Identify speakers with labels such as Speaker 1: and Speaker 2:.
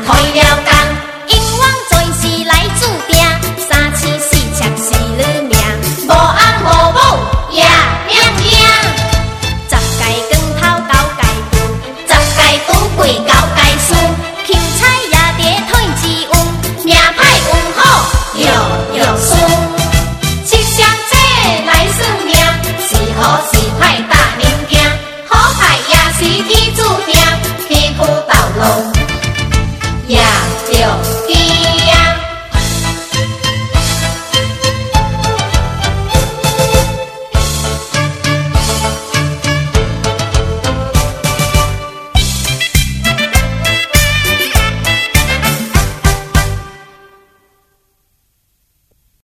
Speaker 1: 开了工，勇往全是来注定，三生四妾是你命，无翁无某也命命。十界光头九界富，十界赌鬼九界输，求彩也伫吞之运，命歹运好又输。七相姐来算命，是好。